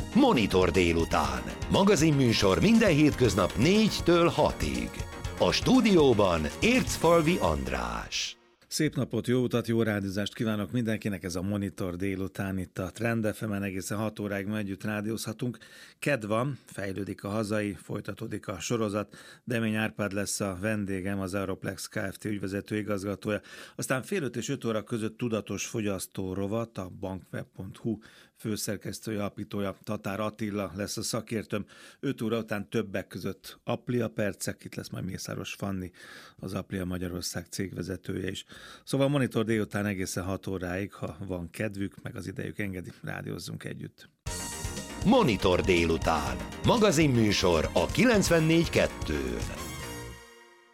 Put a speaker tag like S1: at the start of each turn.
S1: Monitor délután. Magazinműsor minden hétköznap 4-től 6-ig. A stúdióban Ércfalvi András.
S2: Szép napot, jó utat, jó rádiózást kívánok mindenkinek, ez a Monitor délután itt a Trend FM-en egészen 6 óráig ma együtt rádiózhatunk. Kedd van, fejlődik a hazai, folytatódik a sorozat, Demény Árpád lesz a vendégem, az Europlex Kft. Ügyvezető igazgatója. Aztán fél 5 és 5 óra között tudatos fogyasztó rovat, a bankweb.hu főszerkesztője, alapítója Tatár Attila lesz a szakértőm. 5 óra után többek között Aplia percek, itt lesz majd Mészáros Fanni, az Aplia Magyarország cégvezetője is. Szóval Monitor délután egészen 6 óráig, ha van kedvük, meg az idejük engedi, rádiózzunk együtt.
S1: Monitor délután. Magazinműsor a 94.2-n.